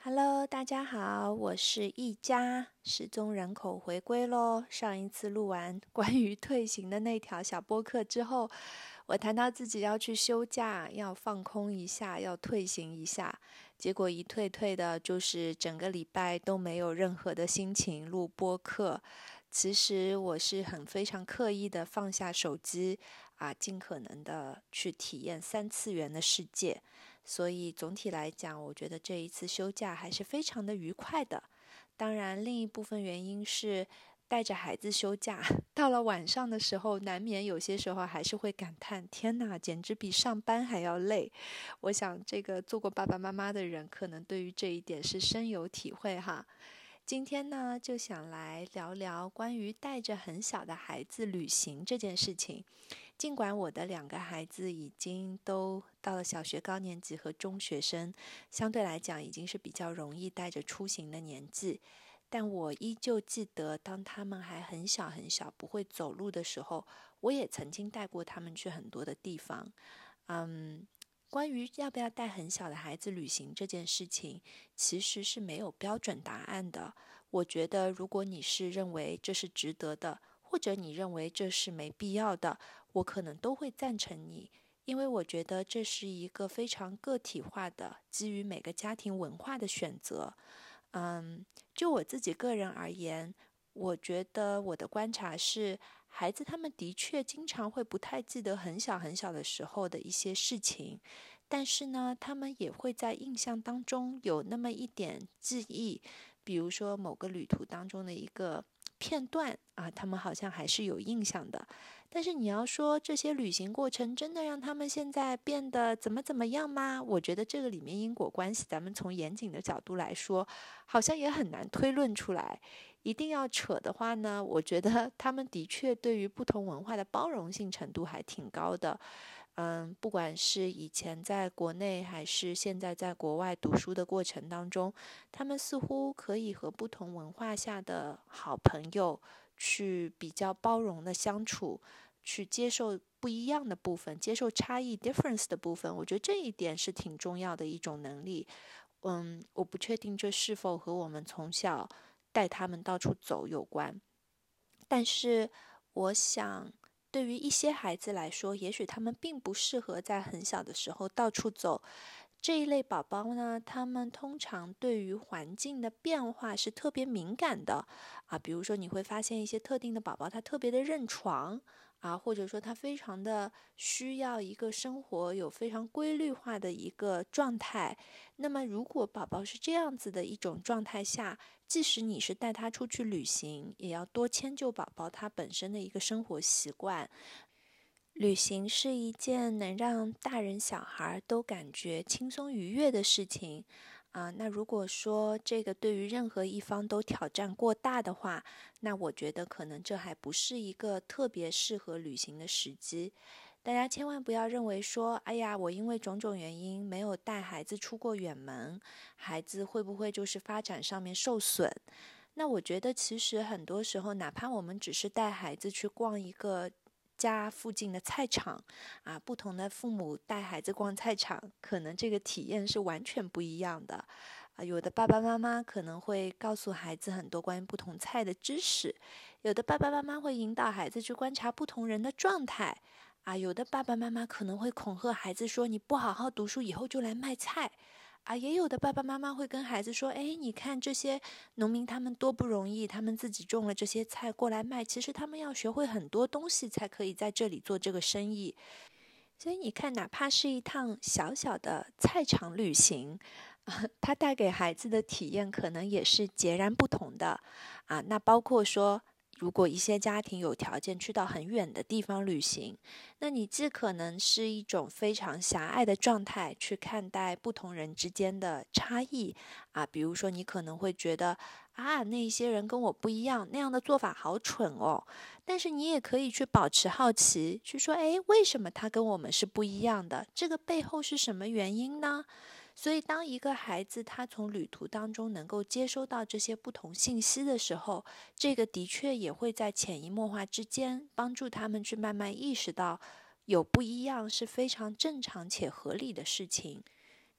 Hello，大家好，我是一家，失踪人口回归咯。上一次录完关于退行的那条小播客之后，我谈到自己要去休假，要放空一下，要退行一下，结果一退的，就是整个礼拜都没有任何的心情录播客。其实我是非常刻意的放下手机尽可能的去体验3次元的世界。所以总体来讲，我觉得这一次休假还是非常的愉快的。当然，另一部分原因是带着孩子休假，到了晚上的时候，难免有些时候还是会感叹：天哪，简直比上班还要累。我想，这个做过爸爸妈妈的人，可能对于这一点是深有体会哈。今天呢，就想来聊聊关于带着很小的孩子旅行这件事情。尽管我的2个孩子已经都到了小学高年级和中学生，相对来讲已经是比较容易带着出行的年纪，但我依旧记得当他们还很小很小不会走路的时候，我也曾经带过他们去很多的地方。关于要不要带很小的孩子旅行这件事情，其实是没有标准答案的。我觉得如果你是认为这是值得的，或者你认为这是没必要的，我可能都会赞成你，因为我觉得这是一个非常个体化的，基于每个家庭文化的选择。就我自己个人而言，我觉得我的观察是，孩子他们的确经常会不太记得很小很小的时候的一些事情，但是呢，他们也会在印象当中有那么一点记忆，比如说某个旅途当中的一个片段他们好像还是有印象的。但是你要说这些旅行过程真的让他们现在变得怎么样吗？我觉得这个里面因果关系，咱们从严谨的角度来说，好像也很难推论出来。一定要扯的话呢，我觉得他们的确对于不同文化的包容性程度还挺高的。不管是以前在国内还是现在在国外读书的过程当中，他们似乎可以和不同文化下的好朋友去比较包容的相处，去接受不一样的部分，接受差异 difference 的部分。我觉得这一点是挺重要的一种能力。我不确定这是否和我们从小带他们到处走有关，但是我想对于一些孩子来说，也许他们并不适合在很小的时候到处走。这一类宝宝呢，他们通常对于环境的变化是特别敏感的比如说你会发现一些特定的宝宝，他特别的认床或者说他非常的需要一个生活有非常规律化的一个状态。那么如果宝宝是这样子的一种状态下，即使你是带他出去旅行，也要多迁就宝宝他本身的一个生活习惯。旅行是一件能让大人小孩都感觉轻松愉悦的事情那如果说这个对于任何一方都挑战过大的话，那我觉得可能这还不是一个特别适合旅行的时机。大家千万不要认为说，哎呀，我因为种种原因没有带孩子出过远门，孩子会不会就是发展上面受损？那我觉得其实很多时候，哪怕我们只是带孩子去逛一个家附近的菜场不同的父母带孩子逛菜场，可能这个体验是完全不一样的有的爸爸妈妈可能会告诉孩子很多关于不同菜的知识，有的爸爸妈妈会引导孩子去观察不同人的状态有的爸爸妈妈可能会恐吓孩子说，你不好好读书，以后就来卖菜也有的爸爸妈妈会跟孩子说，哎，你看这些农民他们多不容易，他们自己种了这些菜过来卖，其实他们要学会很多东西才可以在这里做这个生意。所以你看，哪怕是一趟小小的菜场旅行它带给孩子的体验可能也是截然不同的那包括说，如果一些家庭有条件去到很远的地方旅行，那你既可能是一种非常狭隘的状态去看待不同人之间的差异比如说你可能会觉得那些人跟我不一样，那样的做法好蠢哦。但是你也可以去保持好奇，去说，诶，为什么他跟我们是不一样的？这个背后是什么原因呢？所以当一个孩子他从旅途当中能够接收到这些不同信息的时候，这个的确也会在潜移默化之间帮助他们去慢慢意识到有不一样是非常正常且合理的事情。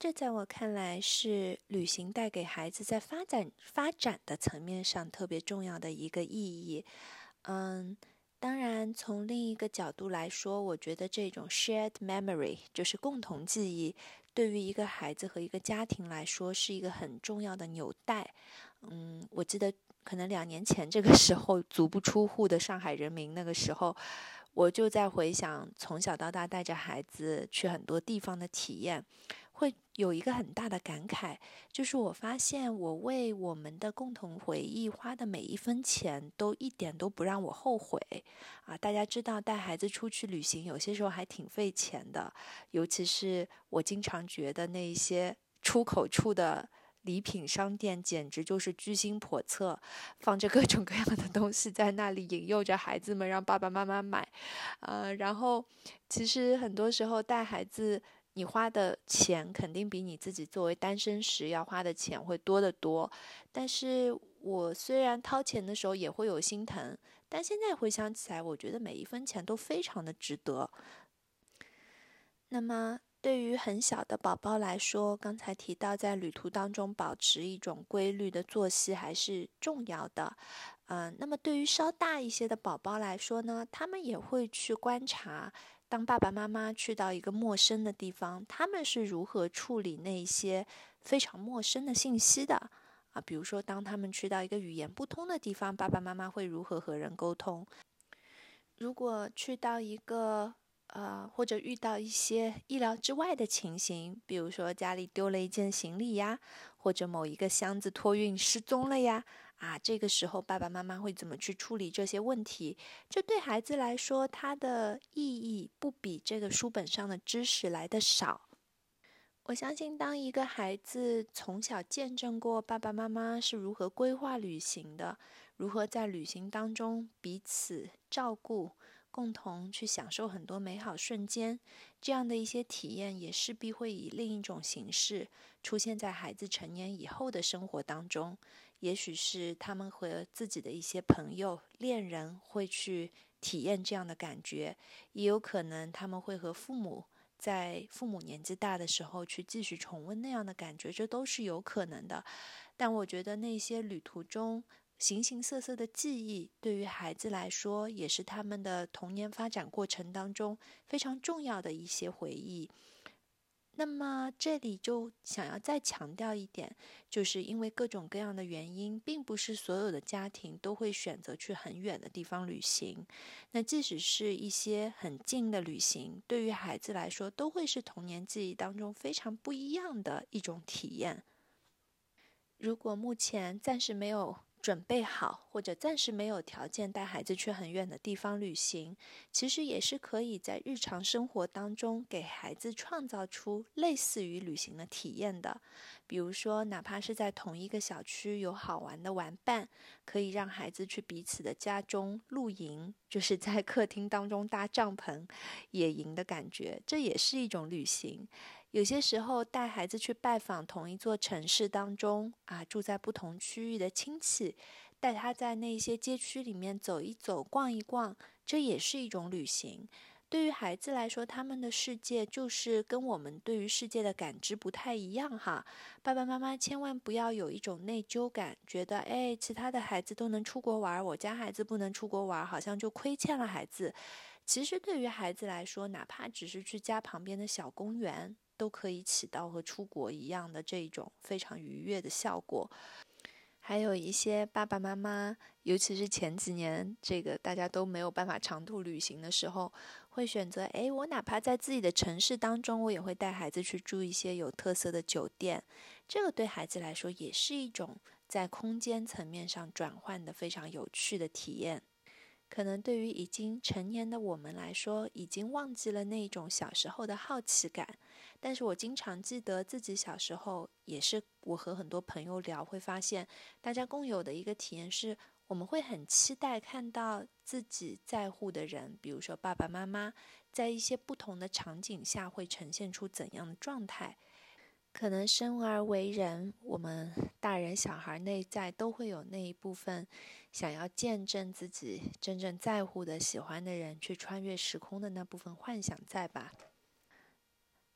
这在我看来是旅行带给孩子在发展的层面上特别重要的一个意义。当然从另一个角度来说，我觉得这种 shared memory 就是共同记忆，对于一个孩子和一个家庭来说是一个很重要的纽带。我记得可能2年前这个时候足不出户的上海人民，那个时候我就在回想从小到大带着孩子去很多地方的体验，会有一个很大的感慨，就是我发现我为我们的共同回忆花的每一分钱都一点都不让我后悔啊！大家知道带孩子出去旅行有些时候还挺费钱的，尤其是我经常觉得那一些出口处的礼品商店简直就是居心叵测，放着各种各样的东西在那里引诱着孩子们让爸爸妈妈买。然后其实很多时候带孩子你花的钱肯定比你自己作为单身时要花的钱会多得多，但是我虽然掏钱的时候也会有心疼，但现在回想起来，我觉得每一分钱都非常的值得。那么对于很小的宝宝来说，刚才提到在旅途当中保持一种规律的作息还是重要的。那么对于稍大一些的宝宝来说呢，他们也会去观察，当爸爸妈妈去到一个陌生的地方，他们是如何处理那些非常陌生的信息的。比如说当他们去到一个语言不通的地方，爸爸妈妈会如何和人沟通。如果去到一个或者遇到一些意料之外的情形，比如说家里丢了一件行李呀，或者某一个箱子托运失踪了呀，这个时候爸爸妈妈会怎么去处理这些问题？这对孩子来说，它的意义不比这个书本上的知识来得少。我相信，当一个孩子从小见证过爸爸妈妈是如何规划旅行的，如何在旅行当中彼此照顾，共同去享受很多美好瞬间，这样的一些体验也势必会以另一种形式出现在孩子成年以后的生活当中。也许是他们和自己的一些朋友、恋人会去体验这样的感觉，也有可能他们会和父母在父母年纪大的时候去继续重温那样的感觉，这都是有可能的。但我觉得那些旅途中形形色色的记忆，对于孩子来说，也是他们的童年发展过程当中非常重要的一些回忆。那么这里就想要再强调一点，就是因为各种各样的原因，并不是所有的家庭都会选择去很远的地方旅行。那即使是一些很近的旅行，对于孩子来说，都会是童年记忆当中非常不一样的一种体验。如果目前暂时没有准备好，或者暂时没有条件带孩子去很远的地方旅行，其实也是可以在日常生活当中给孩子创造出类似于旅行的体验的。比如说，哪怕是在同一个小区有好玩的玩伴，可以让孩子去彼此的家中露营，就是在客厅当中搭帐篷野营的感觉，这也是一种旅行。有些时候带孩子去拜访同一座城市当中住在不同区域的亲戚，带他在那些街区里面走一走逛一逛，这也是一种旅行。对于孩子来说，他们的世界就是跟我们对于世界的感知不太一样哈。爸爸妈妈千万不要有一种内疚感，觉得其他的孩子都能出国玩，我家孩子不能出国玩，好像就亏欠了孩子。其实对于孩子来说，哪怕只是去家旁边的小公园，都可以起到和出国一样的这种非常愉悦的效果。还有一些爸爸妈妈，尤其是前几年这个大家都没有办法长途旅行的时候，会选择我哪怕在自己的城市当中，我也会带孩子去住一些有特色的酒店。这个对孩子来说也是一种在空间层面上转换的非常有趣的体验。可能对于已经成年的我们来说，已经忘记了那种小时候的好奇感。但是我经常记得自己小时候，也是我和很多朋友聊，会发现大家共有的一个体验是，我们会很期待看到自己在乎的人，比如说爸爸妈妈，在一些不同的场景下会呈现出怎样的状态。可能生而为人，我们大人小孩内在都会有那一部分想要见证自己真正在乎的喜欢的人去穿越时空的那部分幻想在吧。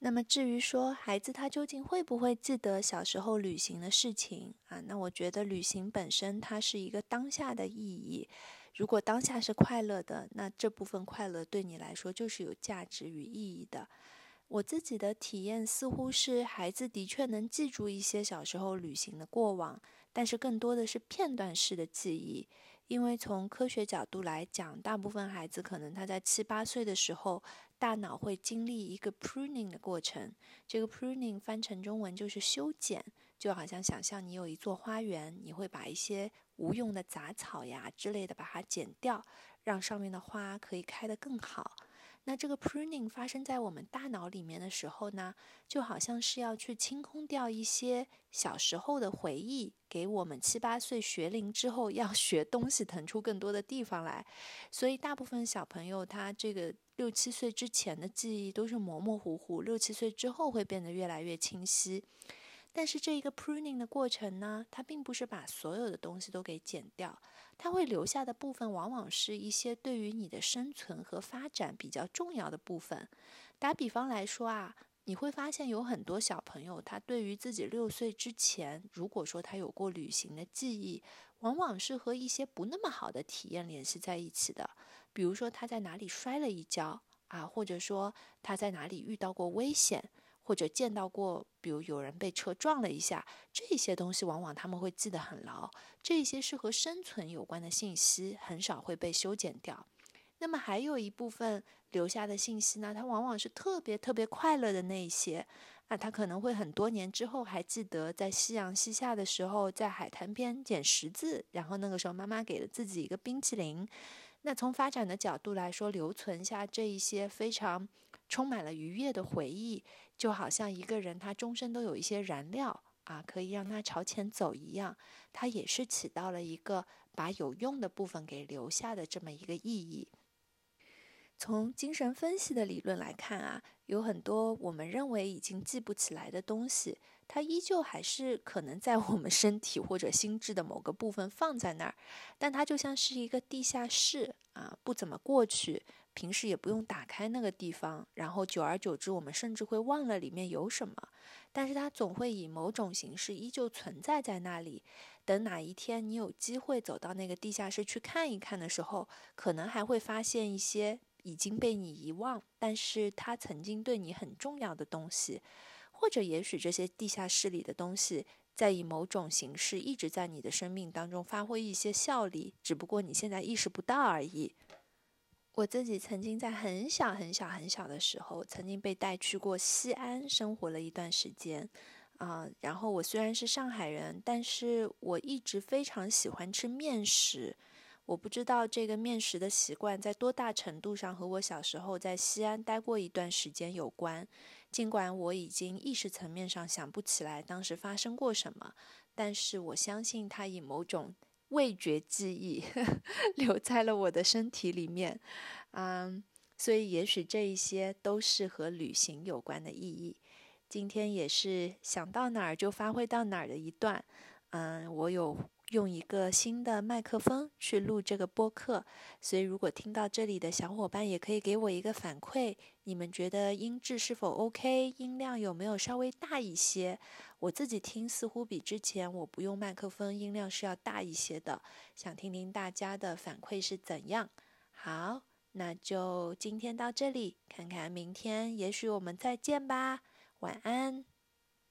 那么至于说孩子他究竟会不会记得小时候旅行的事情啊？那我觉得旅行本身它是一个当下的意义。如果当下是快乐的，那这部分快乐对你来说就是有价值与意义的。我自己的体验似乎是孩子的确能记住一些小时候旅行的过往，但是更多的是片段式的记忆。因为从科学角度来讲，大部分孩子可能他在7、8岁的时候，大脑会经历一个 pruning 的过程。这个 pruning 翻成中文就是修剪，就好像想象你有一座花园，你会把一些无用的杂草呀之类的把它剪掉，让上面的花可以开得更好。那这个 pruning 发生在我们大脑里面的时候呢，就好像是要去清空掉一些小时候的回忆，给我们7、8岁学龄之后要学东西腾出更多的地方来。所以大部分小朋友他这个6、7岁之前的记忆都是模模糊糊，6、7岁之后会变得越来越清晰。但是这一个 pruning 的过程呢，它并不是把所有的东西都给剪掉，它会留下的部分往往是一些对于你的生存和发展比较重要的部分。打比方来说啊，你会发现有很多小朋友，他对于自己6岁之前，如果说他有过旅行的记忆，往往是和一些不那么好的体验联系在一起的。比如说他在哪里摔了一跤啊，或者说他在哪里遇到过危险，或者见到过比如有人被车撞了一下，这些东西往往他们会记得很牢。这些是和生存有关的信息，很少会被修剪掉。那么还有一部分留下的信息呢，它往往是特别特别快乐的那一些啊，他可能会很多年之后还记得在夕阳西下的时候，在海滩边捡石子，然后那个时候妈妈给了自己一个冰淇淋。那从发展的角度来说，留存下这一些非常充满了愉悦的回忆，就好像一个人他终身都有一些燃料啊，可以让他朝前走一样，它也是起到了一个把有用的部分给留下的这么一个意义。从精神分析的理论来看啊，有很多我们认为已经记不起来的东西，它依旧还是可能在我们身体或者心智的某个部分放在那儿，但它就像是一个地下室啊，不怎么过去，平时也不用打开那个地方，然后久而久之我们甚至会忘了里面有什么，但是它总会以某种形式依旧存在在那里。等哪一天你有机会走到那个地下室去看一看的时候，可能还会发现一些已经被你遗忘，但是它曾经对你很重要的东西，或者也许这些地下室里的东西在以某种形式一直在你的生命当中发挥一些效力，只不过你现在意识不到而已。我自己曾经在很小很小很小的时候，曾经被带去过西安生活了一段时间。然后我虽然是上海人，但是我一直非常喜欢吃面食。我不知道这个面食的习惯在多大程度上和我小时候在西安待过一段时间有关。尽管我已经意识层面上想不起来当时发生过什么，但是我相信它以某种味觉记忆留在了我的身体里面。所以也许这一些都是和旅行有关的意义。今天也是想到哪儿就发挥到哪儿的一段。我有用一个新的麦克风去录这个播客，所以如果听到这里的小伙伴也可以给我一个反馈，你们觉得音质是否 OK， 音量有没有稍微大一些？我自己听似乎比之前我不用麦克风音量是要大一些的，想听听大家的反馈是怎样。好，那就今天到这里，看看明天也许我们再见吧。晚安。